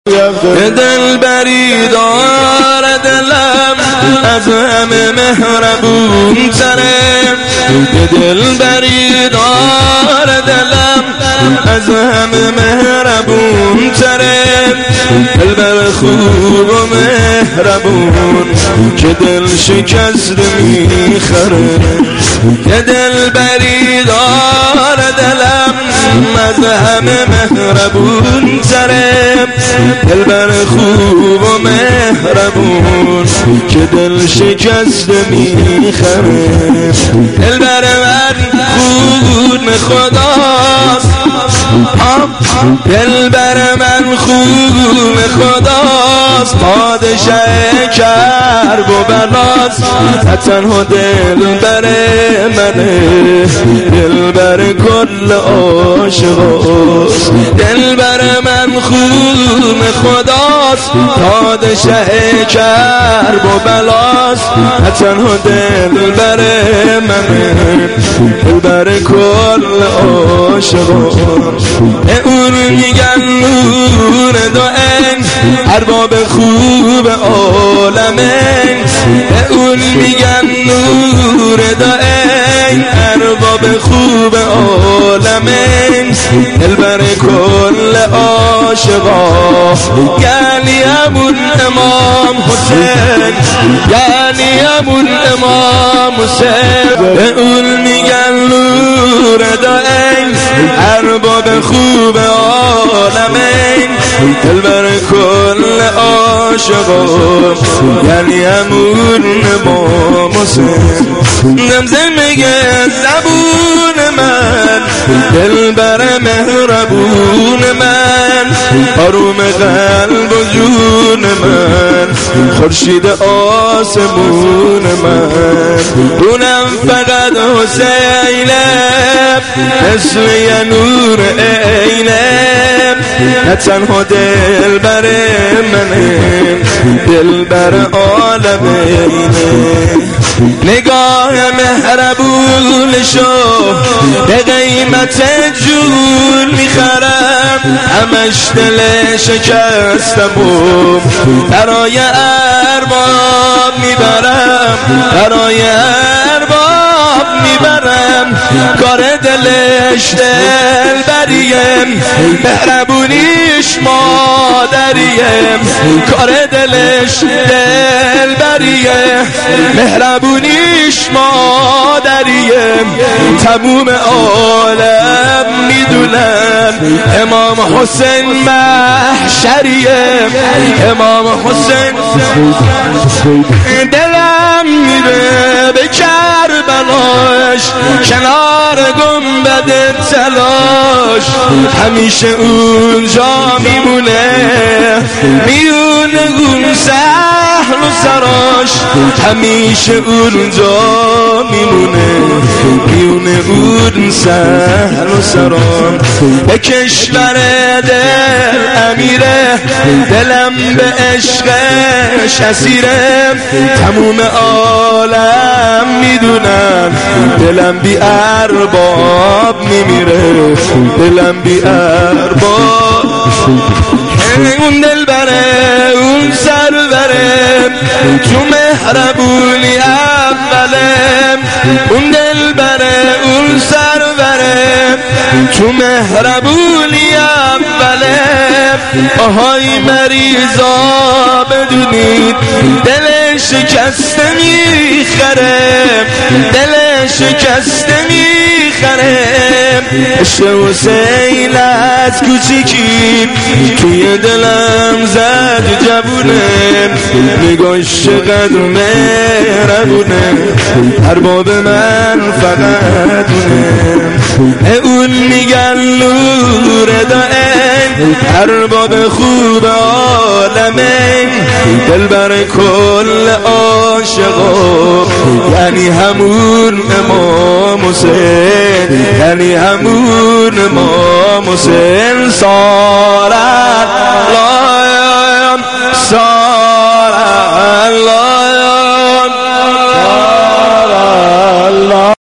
دل بری دار دلم از همه مهربون تره، دل بری دار دلم از همه مهربون تره، دلبر خوب و مهربون که دل شکست میخره، دل بری دار دلم از همه مهربون تره، دلبر خوب و مهربون که دل شکست میخره، دلبر من خون خداست، دلبر من خون خداست، پادشه کرب و بلاست، تنها دلبر منه، دلبر کل عاشقاست، دلبر من خون خداست، پادشه کرب و بلاست، تنها دلبر منه، دلبر کل عاشقاست. اون میگن نور دائم ارباب خوب عالمین، اون میگن نور دائم ارباب خوب عالمین، دلبر کل عاشقا، یعنی همون امام حسین، یعنی همون امام حسین، اون میگن نور دائم ارباب خوب عالمین، دلبر کل عاشقا، یعنی همون امام حسین. زمزم میگه زبون من، دلبر مهربون من، آروم قلب و جون من، خورشید آسمون من، اونم فقط حسینه، مثل یه نور عینه، نه تنها دلبر منه، دلبر عالمینه، نگاه مهربونشو به قیمت جون میخرم، همش دل شکستم و برای ارباب میبرم، برای ارباب میبرم، کار دلش دلبریم، مهربونیش مادریم، کار دلش دلبریه، مهربونیش مادریم، تموم عالم میدونم امام حسین محشریه، امام حسین. دلم میره به کربلاش، کنار گنبد تلاش، همیشه اونجا میمونه، میونه اون سهل و سراش، همیشه اونجا میمونه، میونه اون سهل و سرام، به کشور دل امیره، دلم به عشقش اسیره، تموم عالم میدونم دلم بی ارباب میمیره، دلم بی ارباب، اون دل بره اون سر بره تو مهربونی اوله، اون دل بره اون سر بره تو مهربونی اوله، آهای مریضا بدونید دل شکسته میخره، دل شکسته میخره، عشق حسین از کوچیکی توی دلم زد جوونه، نگاهش چقدر مهربونه، ارباب من فقط اونه، اون میگن نور دائم ارباب خوب عالمین، دلبر کل عاشقا، یعنی همون امام حسین، یعنی همون امام حسین. سارا